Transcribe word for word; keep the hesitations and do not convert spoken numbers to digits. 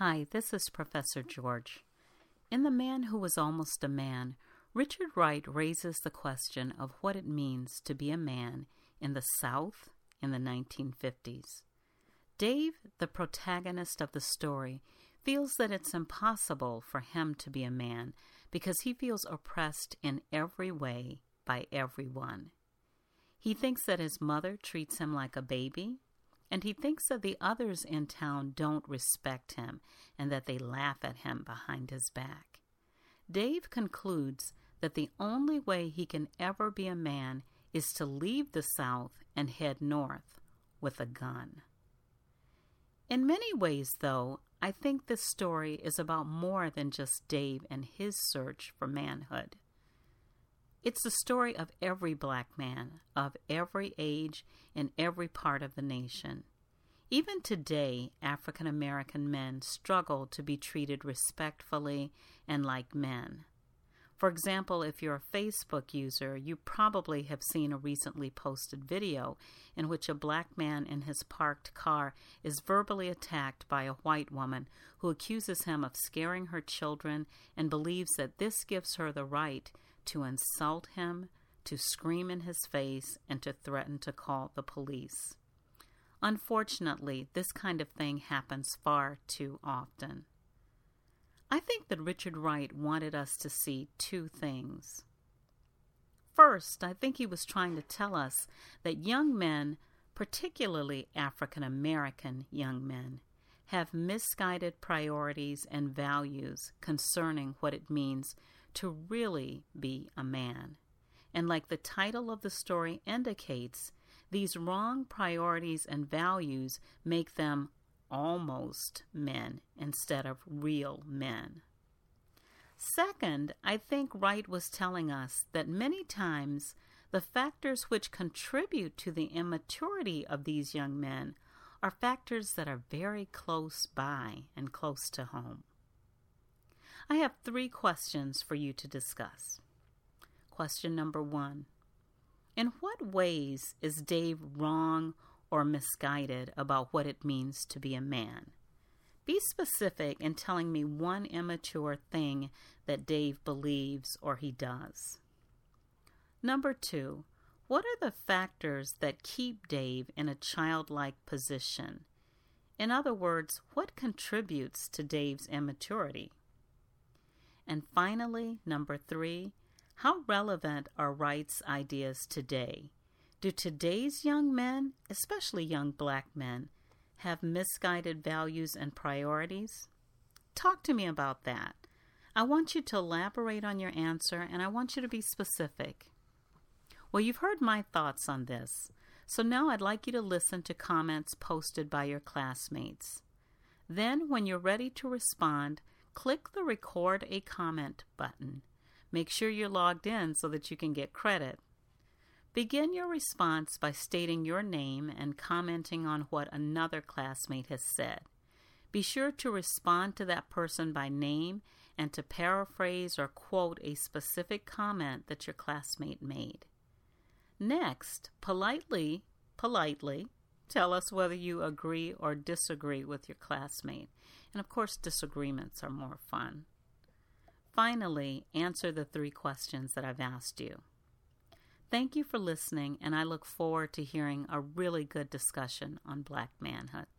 Hi, this is Professor George. In The Man Who Was Almost a Man, Richard Wright raises the question of what it means to be a man in the South in the nineteen fifties. Dave, the protagonist of the story, feels that it's impossible for him to be a man because he feels oppressed in every way by everyone. He thinks that his mother treats him like a baby, and he thinks that the others in town don't respect him and that they laugh at him behind his back. Dave concludes that the only way he can ever be a man is to leave the South and head north with a gun. In many ways, though, I think this story is about more than just Dave and his search for manhood. It's the story of every black man, of every age, in every part of the nation. Even today, African American men struggle to be treated respectfully and like men. For example, if you're a Facebook user, you probably have seen a recently posted video in which a black man in his parked car is verbally attacked by a white woman who accuses him of scaring her children and believes that this gives her the right to insult him, to scream in his face, and to threaten to call the police. Unfortunately, this kind of thing happens far too often. I think that Richard Wright wanted us to see two things. First, I think he was trying to tell us that young men, particularly African American young men, have misguided priorities and values concerning what it means to really be a man. And like the title of the story indicates, these wrong priorities and values make them almost men instead of real men. Second, I think Wright was telling us that many times the factors which contribute to the immaturity of these young men are factors that are very close by and close to home. I have three questions for you to discuss. Question number one. In what ways is Dave wrong or misguided about what it means to be a man? Be specific in telling me one immature thing that Dave believes or he does. Number two. What are the factors that keep Dave in a childlike position? In other words, what contributes to Dave's immaturity? And finally, number three, how relevant are Wright's ideas today? Do today's young men, especially young black men, have misguided values and priorities? Talk to me about that. I want you to elaborate on your answer, and I want you to be specific. Well, you've heard my thoughts on this, so now I'd like you to listen to comments posted by your classmates. Then, when you're ready to respond, click the Record a Comment button. Make sure you're logged in so that you can get credit. Begin your response by stating your name and commenting on what another classmate has said. Be sure to respond to that person by name and to paraphrase or quote a specific comment that your classmate made. Next, politely, politely, tell us whether you agree or disagree with your classmate. And of course, disagreements are more fun. Finally, answer the three questions that I've asked you. Thank you for listening, and I look forward to hearing a really good discussion on black manhood.